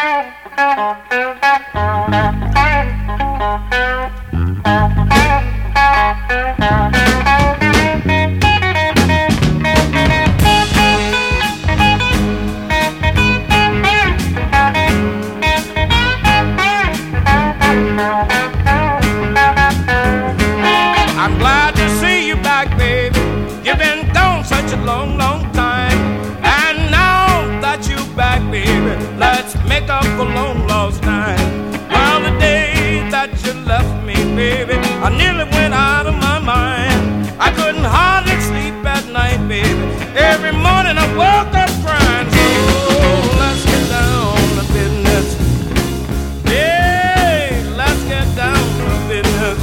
I'm glad to see you back, baby. You've been gone such a long, long time. And now that you're back, baby, let's make up for long lost time. Well, the day that you left me, baby, I nearly went out of my mind. I couldn't hardly sleep at night, baby. Every morning I woke up crying. So let's get down to business. Hey, let's get down to business.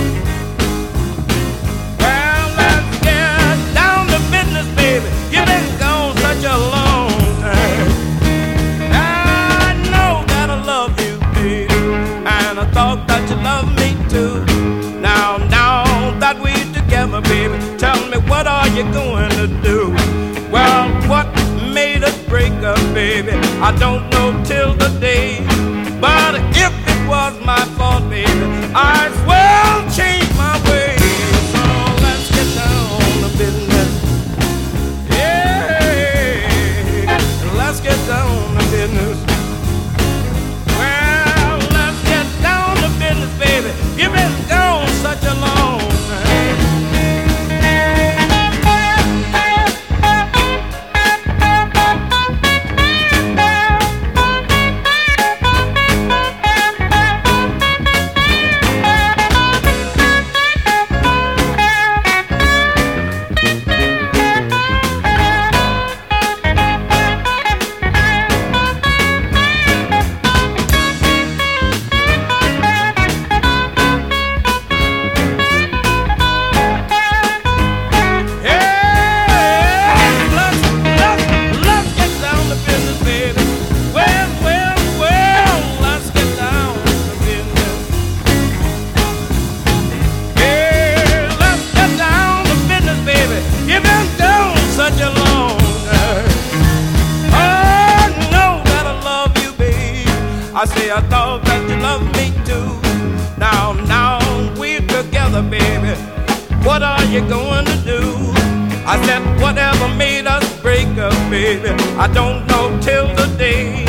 You've been gone such a long time. I know that I love you, baby, and I thought that you loved me too. Now that we're together, baby, tell me what are you going to do? Well, what made us break up, baby? I don't know till the day. But if it was my fault, baby, I'd well change my ways. So let's get down to business. Let's get down to business. Well, let's get down to business, baby. You've been gone such a long time. I say I thought that you loved me too. Now we're together, baby. What are you going to do? I said whatever made us break up, baby, I don't know till the day.